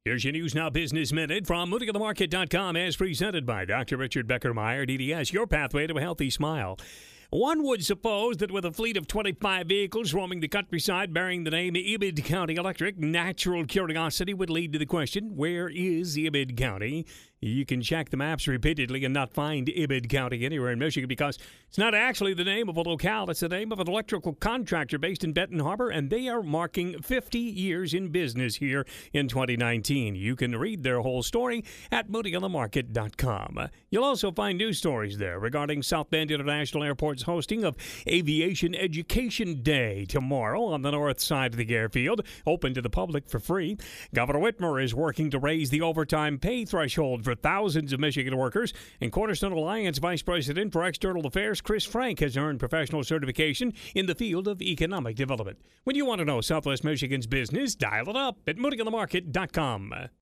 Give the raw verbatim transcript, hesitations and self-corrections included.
Here's your News Now Business Minute from Moody On The Market dot com as presented by Doctor Richard Becker-Meyer, D D S, your pathway to a healthy smile. One would suppose that with a fleet of twenty-five vehicles roaming the countryside bearing the name Ibid County Electric, natural curiosity would lead to the question, where is Ibid County? You can check the maps repeatedly and not find Ibid County anywhere in Michigan because it's not actually the name of a locale. It's the name of an electrical contractor based in Benton Harbor, and they are marking fifty years in business here in twenty nineteen. You can read their whole story at Moody On The Market dot com. You'll also find news stories there regarding South Bend International Airport's hosting of Aviation Education Day tomorrow on the north side of the airfield, open to the public for free. Governor Whitmer is working to raise the overtime pay threshold for thousands of Michigan workers, and Cornerstone Alliance Vice President for External Affairs Chris Frank has earned professional certification in the field of economic development. When you want to know Southwest Michigan's business, dial it up at Moody On The Market dot com.